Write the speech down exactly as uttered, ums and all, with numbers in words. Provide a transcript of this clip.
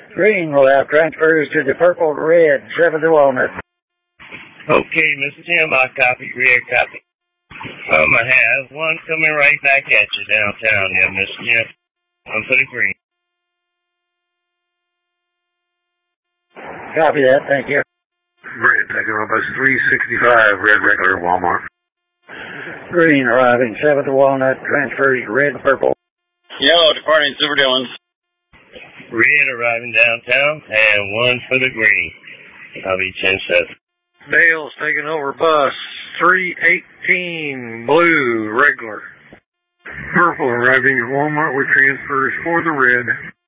Green will have transfers to the purple, red, seven to Walnut. Okay, Mister Tim, I copy, red copy. Um, I have one coming right back at you downtown there, Mister Tim. One for the green. Copy that, thank you. Great, taking on bus three sixty-five, red regular, Walmart. Green arriving, seven to Walnut, transfers red, purple. Yellow, departing Super Dillons. Red arriving downtown, and one for the green. I'll be ten seven. Dale's taking over bus three eighteen, blue, regular. Purple arriving at Walmart with transfers for the red.